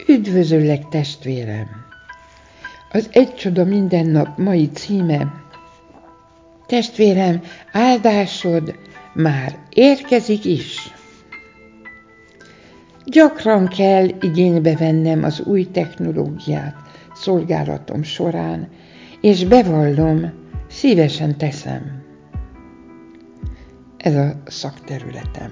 Üdvözöllek, testvérem! Az Egy csoda minden nap mai címe: Testvérem, áldásod már érkezik is. Gyakran kell igénybe vennem az új technológiát szolgálatom során, és bevallom, szívesen teszem. Ez a szakterületem.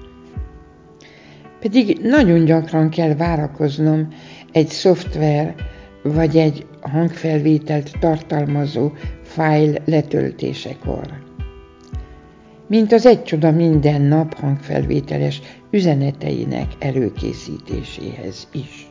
Pedig nagyon gyakran kell várakoznom egy szoftver vagy egy hangfelvételt tartalmazó fájl letöltésekor. Mint az Egy csoda minden nap hangfelvételes üzeneteinek előkészítéséhez is.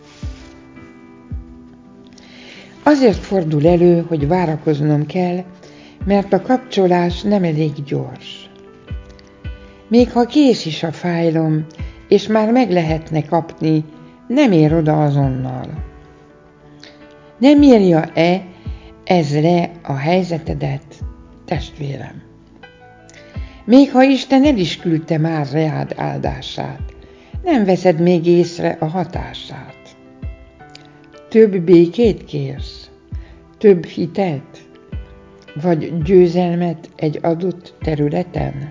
Azért fordul elő, hogy várakoznom kell, mert a kapcsolás nem elég gyors. Még ha kész is a fájlom, és már meg lehetne kapni, nem ér oda azonnal. Nem írja-e ez le a helyzetedet, testvérem? Még ha Isten el is küldte már reád áldását, nem veszed még észre a hatását. Több békét kérsz? Több hitelt? Vagy győzelmet egy adott területen?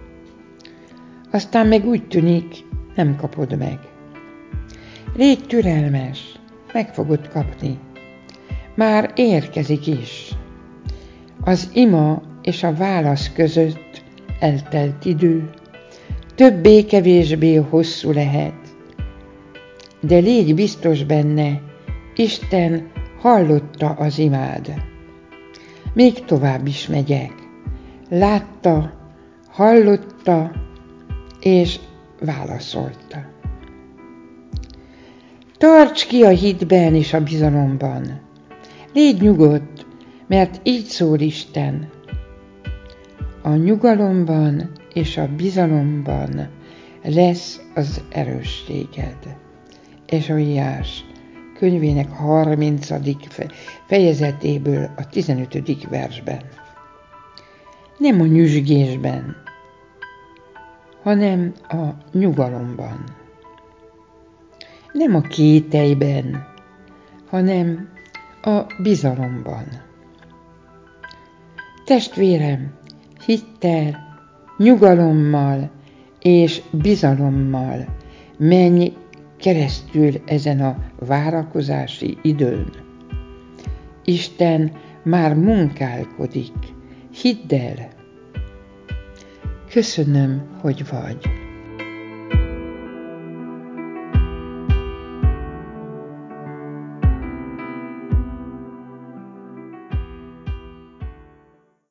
Aztán meg úgy tűnik, nem kapod meg. Légy türelmes, meg fogod kapni. Már érkezik is. Az ima és a válasz között eltelt idő többé-kevésbé hosszú lehet, de légy biztos benne, Isten hallotta az imád. Még tovább is megyek. Látta, hallotta és válaszolta. Tarts ki a hitben és a bizalomban. Légy nyugodt, mert így szól Isten. A nyugalomban és a bizalomban lesz az erősséged. Ezsaiás könyvének 30. fejezetéből a 15. versben. Nem a nyüzsgésben, hanem a nyugalomban. Nem a kételyben, hanem a bizalomban. Testvérem, hittel, nyugalommal és bizalommal menj keresztül ezen a várakozási időn. Isten már munkálkodik, hidd el. Köszönöm, hogy vagy.